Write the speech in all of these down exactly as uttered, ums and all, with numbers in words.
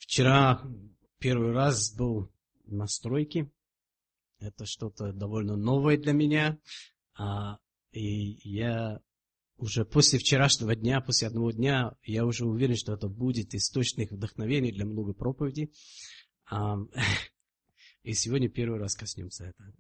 Вчера первый раз был на стройке. Это что-то довольно новое для меня. А, и я уже после вчерашнего дня, после одного дня, я уже уверен, что это будет источник вдохновения для много проповедей. А, и сегодня первый раз коснемся этого.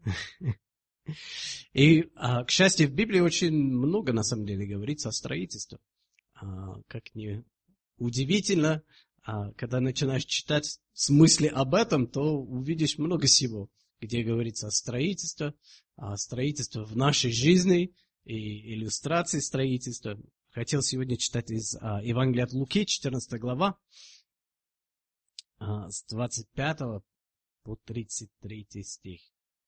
И, а, к счастью, в Библии очень много, на самом деле, говорится о строительстве. А, как ни удивительно, а, когда начинаешь читать смысле об этом, то увидишь много всего, где говорится о строительстве, о строительстве в нашей жизни и иллюстрации строительства. Хотел сегодня читать из а, Евангелия от Луки, четырнадцатая глава, а, с двадцать пятого по тридцать третий стих.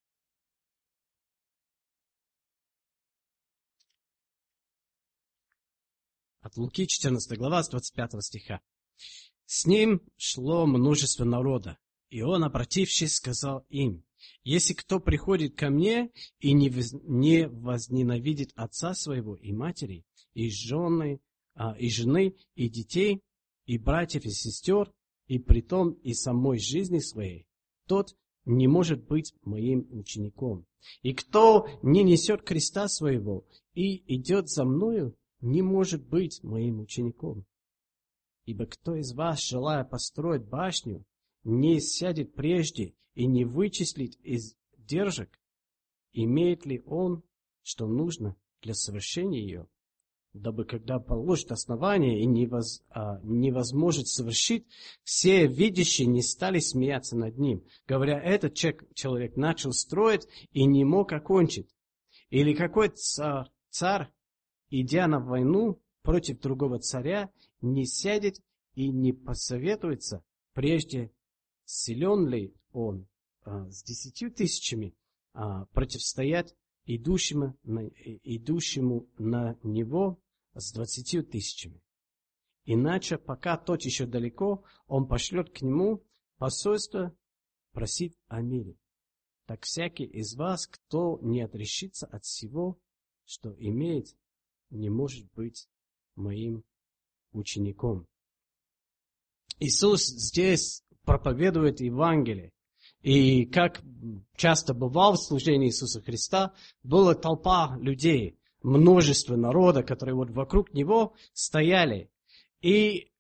От Луки, четырнадцатая глава, с двадцать пятого стиха. «С ним шло множество народа, и он, обратившись, сказал им: если кто приходит ко мне и не, воз, не возненавидит отца своего и матери, и жены, а, и жены, и детей, и братьев, и сестер, и притом и самой жизни своей, тот не может быть моим учеником. И кто не несет креста своего и идет за мною, не может быть моим учеником. Ибо кто из вас, желая построить башню, не сядет прежде и не вычислит издержек, имеет ли он, что нужно для совершения ее, дабы когда положит основание и невоз, а, невозможно совершить, все видящие не стали смеяться над ним, говоря: этот человек, человек начал строить и не мог окончить. Или какой царь, царь, идя на войну против другого царя, не сядет и не посоветуется, прежде силен ли он а, с десятью тысячами а, противостоять идущему на, идущему на него с двадцатью тысячами. Иначе, пока тот еще далеко, он пошлет к нему посольство просить о мире. Так всякий из вас, кто не отрешится от всего, что имеет, не может быть моим учеником». Иисус здесь проповедует Евангелие. И как часто бывало в служении Иисуса Христа, была толпа людей, множество народа, которые вот вокруг Него стояли. И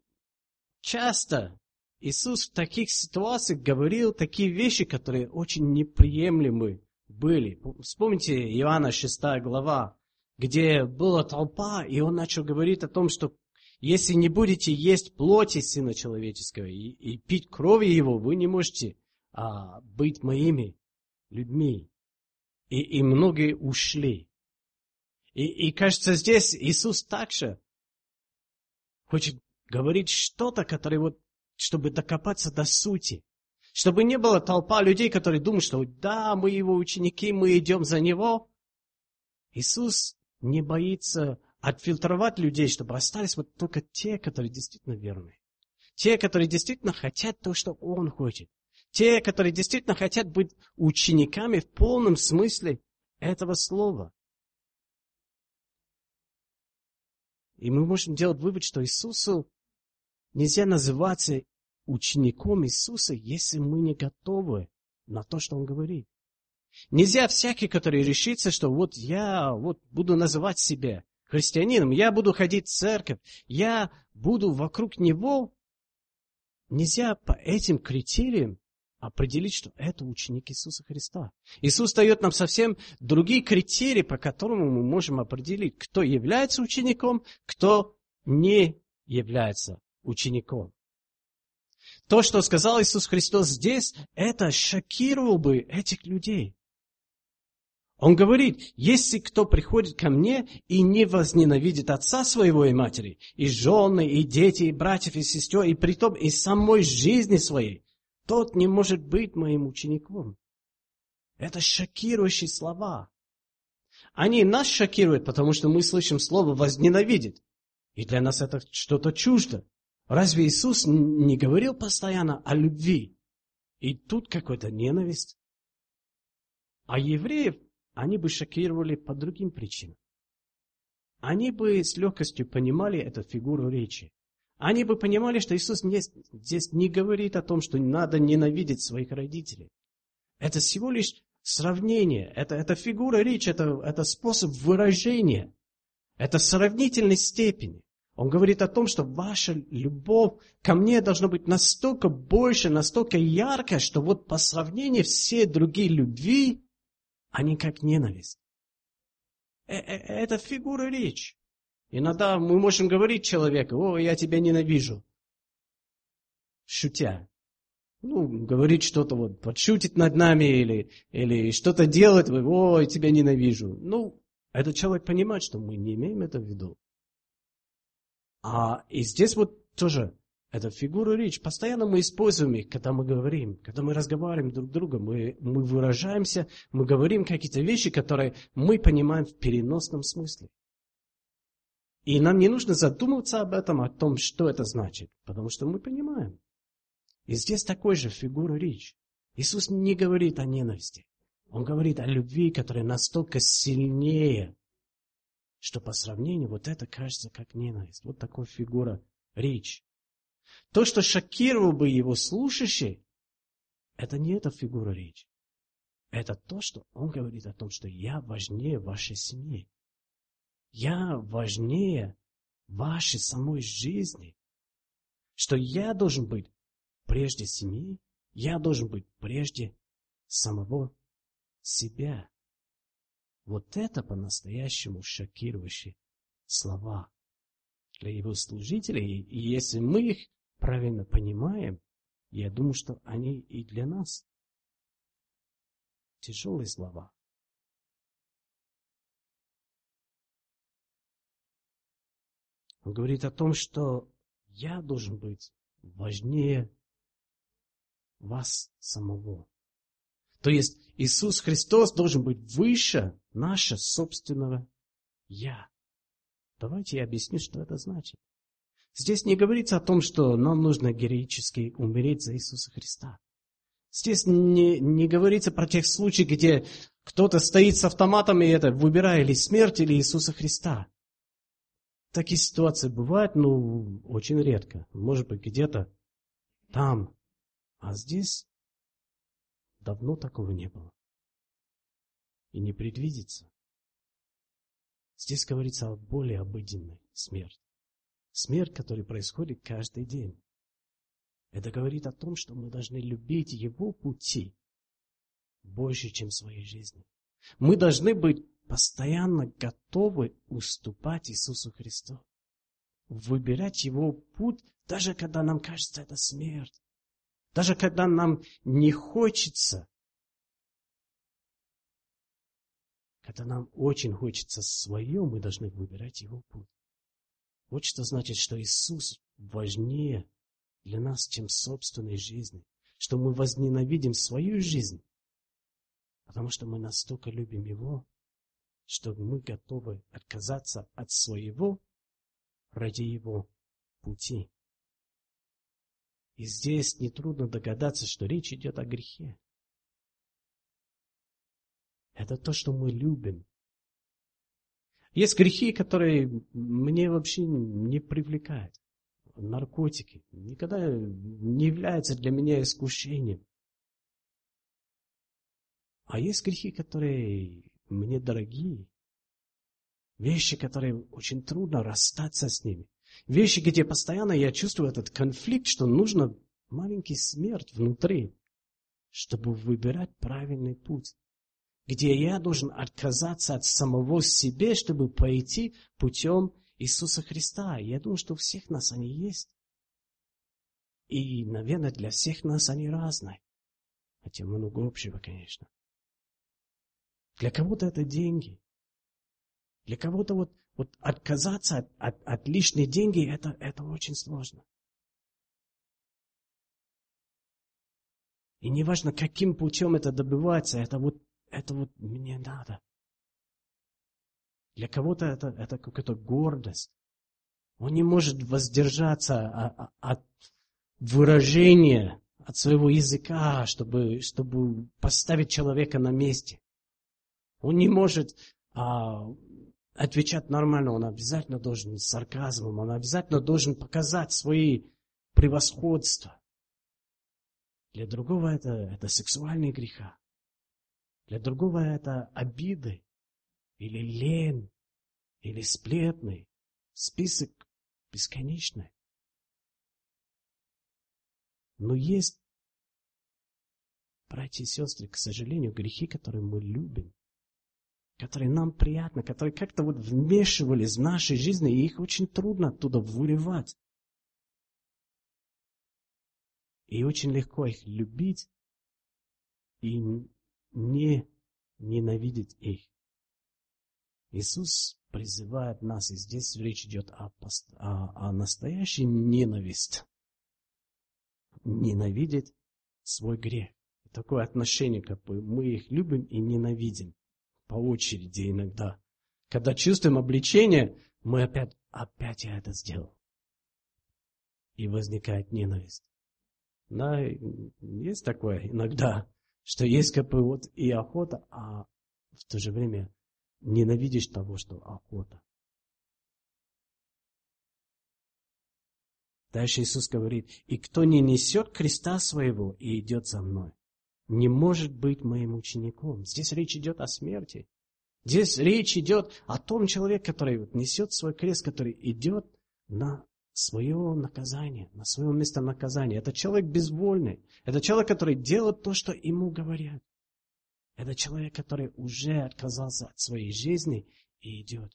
часто Иисус в таких ситуациях говорил такие вещи, которые очень неприемлемы были. Вспомните Иоанна шестая глава, где была толпа, и Он начал говорить о том, что если не будете есть плоти Сына Человеческого и, и пить крови Его, вы не можете а, быть моими людьми. И, и многие ушли. И, и кажется, здесь Иисус также хочет говорить что-то, которое вот, чтобы докопаться до сути. Чтобы не было толпа людей, которые думают, что да, мы Его ученики, мы идем за Него. Иисус не боится отфильтровать людей, чтобы остались вот только те, которые действительно верны. Те, которые действительно хотят то, что Он хочет. Те, которые действительно хотят быть учениками в полном смысле этого слова. И мы можем делать вывод, что Иисусу нельзя называться учеником Иисуса, если мы не готовы на то, что Он говорит. Нельзя всякий, который решится, что вот я вот буду называть себя христианином, я буду ходить в церковь, я буду вокруг него. Нельзя по этим критериям определить, что это ученик Иисуса Христа. Иисус дает нам совсем другие критерии, по которым мы можем определить, кто является учеником, кто не является учеником. То, что сказал Иисус Христос здесь, это шокировало бы этих людей. Он говорит: если кто приходит ко мне и не возненавидит отца своего и матери, и жены, и дети, и братьев, и сестер, и притом и самой жизни своей, тот не может быть моим учеником. Это шокирующие слова. Они нас шокируют, потому что мы слышим слово «возненавидит». И для нас это что-то чуждо. Разве Иисус не говорил постоянно о любви? И тут какая-то ненависть. А евреев они бы шокировали по другим причинам. Они бы с легкостью понимали эту фигуру речи. они бы понимали, что Иисус не, здесь не говорит о том, что надо ненавидеть своих родителей. Это всего лишь сравнение, это, это фигура речи, это, это способ выражения, это в сравнительной степени. Он говорит о том, что ваша любовь ко мне должна быть настолько больше, настолько яркая, что вот по сравнению все другие любви, они как ненависть. Это фигура речи. Иногда мы можем говорить человеку: о, я тебя ненавижу. Шутя. Ну, говорить что-то, вот, подшутить над нами или, или что-то делать, о, я тебя ненавижу. Ну, этот человек понимает, что мы не имеем это в виду. А и здесь вот тоже эта фигура речи. Постоянно мы используем их, когда мы говорим, когда мы разговариваем друг с другом, мы, мы выражаемся, мы говорим какие-то вещи, которые мы понимаем в переносном смысле. И нам не нужно задумываться об этом, о том, что это значит, потому что мы понимаем. И здесь такой же фигура речи. Иисус не говорит о ненависти. Он говорит о любви, которая настолько сильнее, что по сравнению вот это кажется как ненависть. Вот такая фигура речи. То, что шокировало бы его слушающих, это не эта фигура речи. Это то, что он говорит о том, что я важнее вашей семьи. Я важнее вашей самой жизни. Что я должен быть прежде семьи, я должен быть прежде самого себя. Вот это по-настоящему шокирующие слова для его служителей. И если мы их правильно понимаем, я думаю, что они и для нас тяжелые слова. Он говорит о том, что я должен быть важнее вас самого. То есть Иисус Христос должен быть выше нашего собственного «я». Давайте я объясню, что это значит. Здесь не говорится о том, что нам нужно героически умереть за Иисуса Христа. Здесь не, не говорится про тех случаев, где кто-то стоит с автоматом и это, выбирая или смерть, или Иисуса Христа. Такие ситуации бывают, но очень редко. Может быть, где-то там. А здесь давно такого не было. И не предвидится. Здесь говорится о более обыденной смерти. Смерть, которая происходит каждый день. Это говорит о том, что мы должны любить Его пути больше, чем своей жизни. Мы должны быть постоянно готовы уступать Иисусу Христу. Выбирать Его путь, даже когда нам кажется это смерть. Даже когда нам не хочется. Когда нам очень хочется свое, мы должны выбирать Его путь. Вот что значит, что Иисус важнее для нас, чем собственной жизни. Что мы возненавидим свою жизнь, потому что мы настолько любим Его, что мы готовы отказаться от своего ради Его пути. И здесь нетрудно догадаться, что речь идет о грехе. Это то, что мы любим. Есть грехи, которые мне вообще не привлекают. Наркотики никогда не являются для меня искушением. А есть грехи, которые мне дорогие. Вещи, которые очень трудно расстаться с ними. Вещи, где постоянно я чувствую этот конфликт, что нужно маленький смерть внутри, чтобы выбирать правильный путь. Где я должен отказаться от самого себя, чтобы пойти путем Иисуса Христа. Я думаю, что у всех нас они есть. И, наверное, для всех нас они разные. Хотя много общего, конечно. Для кого-то это деньги. Для кого-то вот, вот отказаться от, от, от лишних денег, это, это очень сложно. И неважно, каким путем это добивается, это вот, это вот мне надо. Для кого-то это, это какая-то гордость. Он не может воздержаться от выражения, от своего языка, чтобы, чтобы поставить человека на месте. Он не может а, отвечать нормально, он обязательно должен с сарказмом, он обязательно должен показать свои превосходства. Для другого это, это сексуальные греха. Для другого это обиды, или лень, или сплетны. Список бесконечный. Но есть, братья и сестры, к сожалению, грехи, которые мы любим, которые нам приятны, которые как-то вот вмешивались в нашей жизни, и их очень трудно оттуда вырывать. И очень легко их любить и не ненавидеть их. Иисус призывает нас, и здесь речь идет о, о, о настоящей ненависти. Ненавидеть свой грех. Такое отношение, как бы мы их любим и ненавидим. По очереди иногда. Когда чувствуем обличение, мы опять, опять я это сделал. И возникает ненависть. Да, есть такое иногда, что есть как бы вот и охота, а в то же время ненавидишь того, что охота. Дальше Иисус говорит: «И кто не несет креста своего и идет за мной, не может быть моим учеником». Здесь речь идет о смерти. Здесь речь идет о том человеке, который вот несет свой крест, который идет на свое наказание, на свое место наказания. Это человек безвольный. Это человек, который делает то, что ему говорят. Это человек, который уже отказался от своей жизни и идет.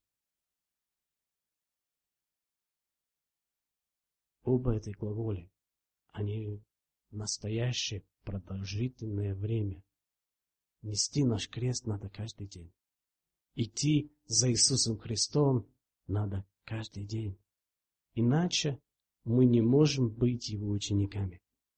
Оба эти глаголи, они настоящее продолжительное время. Нести наш крест надо каждый день. Идти за Иисусом Христом надо каждый день. Иначе мы не можем быть Его учениками.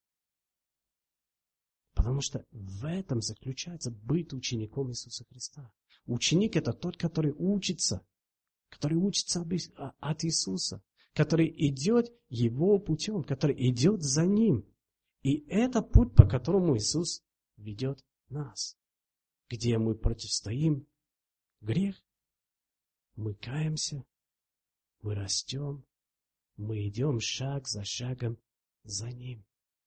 Потому что в этом заключается быть учеником Иисуса Христа. Ученик – это тот, который учится, который учится от Иисуса, который идет Его путем, который идет за Ним. И это путь, по которому Иисус ведет нас, где мы противостоим грех, мы каемся, мы растем, мы идем шаг за шагом за Ним.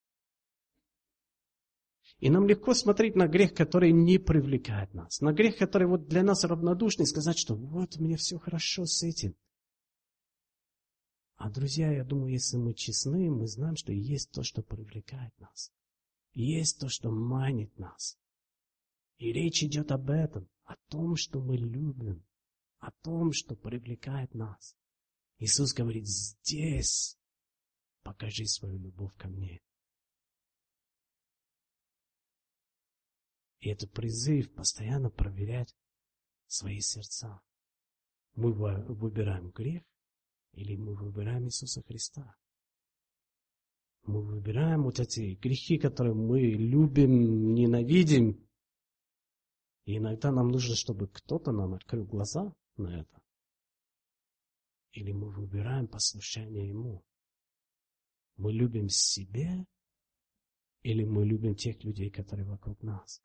И нам легко смотреть на грех, который не привлекает нас, на грех, который вот для нас равнодушный, сказать, что вот мне все хорошо с этим. А, друзья, я думаю, если мы честны, мы знаем, что есть то, что привлекает нас. Есть то, что манит нас. И речь идет об этом, о том, что мы любим, о том, что привлекает нас. Иисус говорит: здесь покажи свою любовь ко мне. И это призыв постоянно проверять свои сердца. Мы выбираем грех или мы выбираем Иисуса Христа? Мы выбираем вот эти грехи, которые мы любим, ненавидим. И иногда нам нужно, чтобы кто-то нам открыл глаза на это. Или мы выбираем послушание Ему. Мы любим себя, или мы любим тех людей, которые вокруг нас.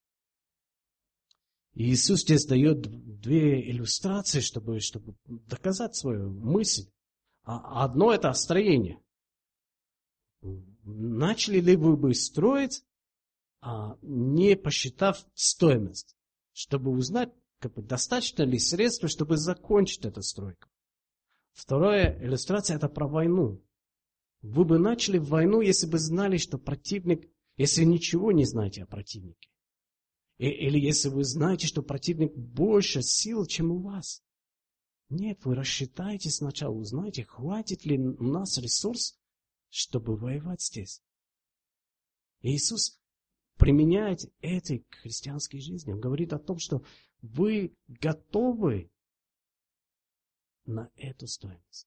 И Иисус здесь дает две иллюстрации, чтобы, чтобы доказать свою мысль. А одно – это строение. Начали ли вы бы строить, не посчитав стоимость, чтобы узнать, как бы, достаточно ли средств, чтобы закончить эту стройку? Вторая иллюстрация – это про войну. Вы бы начали войну, если бы знали, что противник, если ничего не знаете о противнике. Или если вы знаете, что противник больше сил, чем у вас. Нет, вы рассчитайте сначала, узнаете, хватит ли у нас ресурс, чтобы воевать здесь. И Иисус применяет это к христианской жизни. Он говорит о том, что вы готовы на эту стоимость.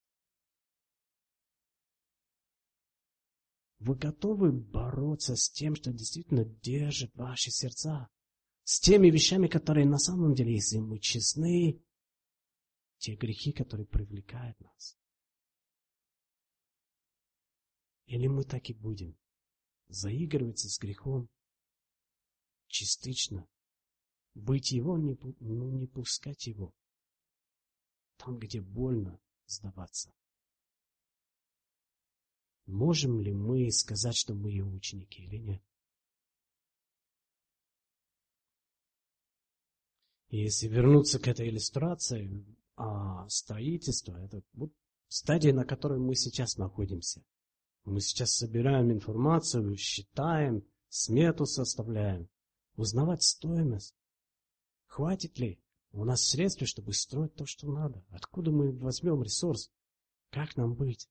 Вы готовы бороться с тем, что действительно держит ваши сердца. С теми вещами, которые на самом деле, если мы честны, те грехи, которые привлекают нас. Или мы так и будем заигрываться с грехом частично, быть его, не, ну, не пускать его. там, где больно, сдаваться. Можем ли мы сказать, что мы его ученики или нет? И если вернуться к этой иллюстрации, а строительство, это вот стадия, на которой мы сейчас находимся. Мы сейчас собираем информацию, считаем, смету составляем, узнавать стоимость. Хватит ли у нас средств, чтобы строить то, что надо? Откуда мы возьмем ресурс? Как нам быть?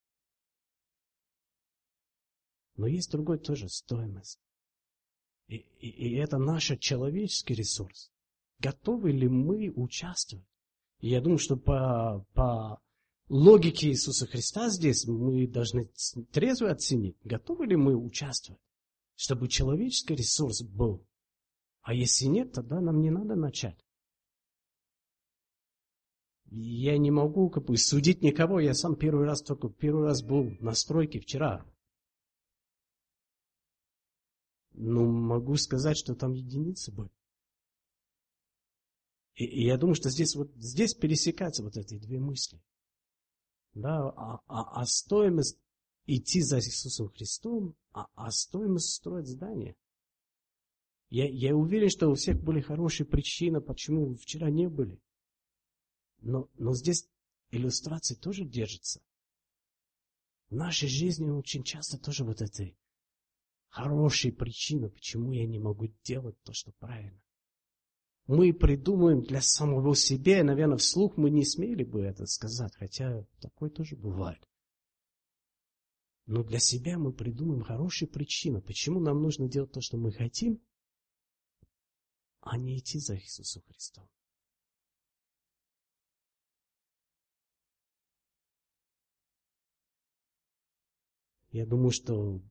Но есть другой тоже стоимость. И, и, и это наш человеческий ресурс. Готовы ли мы участвовать? И я думаю, что по, по логике Иисуса Христа здесь мы должны трезво оценить, готовы ли мы участвовать, чтобы человеческий ресурс был. А если нет, тогда нам не надо начать. Я не могу как бы судить никого, я сам первый раз только первый раз был на стройке вчера. Но могу сказать, что там единицы были. И, и я думаю, что здесь вот здесь пересекаются вот эти две мысли. Да, а, а, а стоимость идти за Иисусом Христом, а, а стоимость строить здание. Я, я уверен, что у всех были хорошие причины, почему вчера не были. Но, но здесь иллюстрации тоже держатся. В нашей жизни очень часто тоже вот эти хорошие причины, почему я не могу делать то, что правильно. Мы придумаем для самого себя, наверное, вслух мы не смели бы это сказать, хотя такое тоже бывает. Но для себя мы придумаем хорошие причины, почему нам нужно делать то, что мы хотим, а не идти за Иисусом Христом. Я думаю, что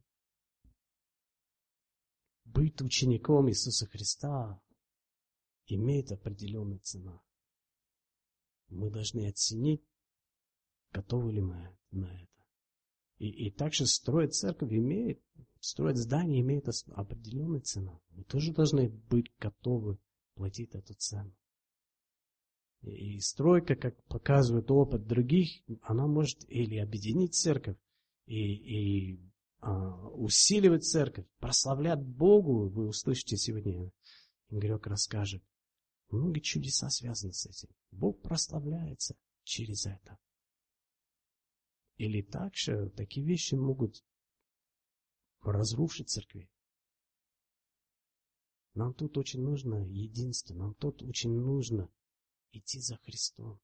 быть учеником Иисуса Христа имеет определенную цену. Мы должны оценить, готовы ли мы на это. И, и также строить церковь имеет, строить здание имеет определенную цену. Мы тоже должны быть готовы платить эту цену. И, и стройка, как показывает опыт других, она может или объединить церковь, и, и а, усиливать церковь, прославлять Богу. Вы услышите сегодня, Игорек расскажет. Многие чудеса связаны с этим. Бог прославляется через это. Или также такие вещи могут разрушить церкви. Нам тут очень нужно единство, нам тут очень нужно идти за Христом.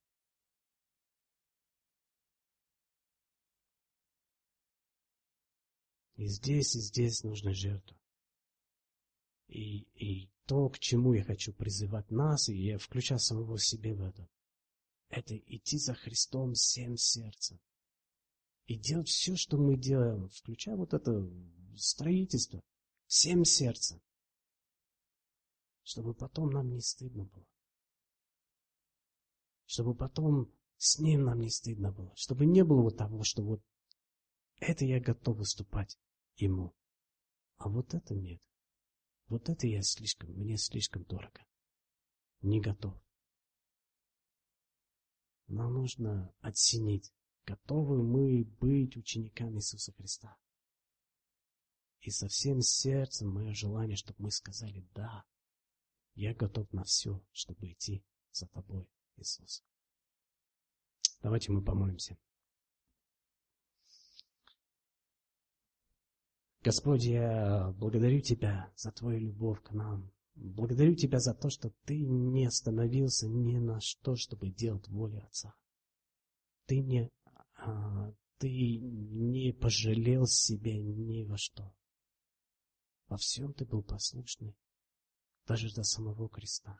И здесь, и здесь нужна жертва. И, и то, к чему я хочу призывать нас, и я включаю самого себя в это, это идти за Христом всем сердцем. И делать все, что мы делаем, включая вот это строительство, всем сердцем. Чтобы потом нам не стыдно было. Чтобы потом с ним нам не стыдно было. Чтобы не было вот того, что вот это я готов выступать ему. А вот это нет. Вот это я слишком, мне слишком дорого. Не готов. Нам нужно оценить, готовы мы быть учениками Иисуса Христа. И со всем сердцем мое желание, чтобы мы сказали, да, я готов на все, чтобы идти за тобой, Иисус. Давайте мы помолимся. Господь, я благодарю Тебя за Твою любовь к нам. Благодарю Тебя за то, что Ты не остановился ни на что, чтобы делать волю Отца. Ты не, а, ты не пожалел себя ни во что. Во всем Ты был послушный, даже до самого креста.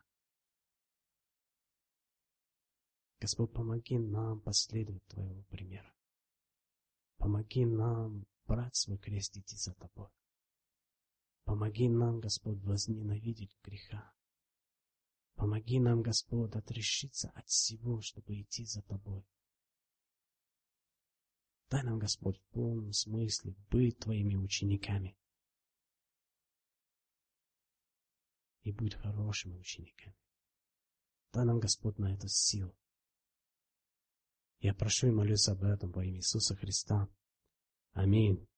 Господь, помоги нам последовать Твоего примера. Помоги нам брать свой крест и идти за Тобой. Помоги нам, Господь, возненавидеть греха. Помоги нам, Господь, отрешиться от всего, чтобы идти за Тобой. Дай нам, Господь, в полном смысле быть Твоими учениками. И быть хорошими учениками. Дай нам, Господь, на это силу. Я прошу и молюсь об этом во имя Иисуса Христа. Аминь.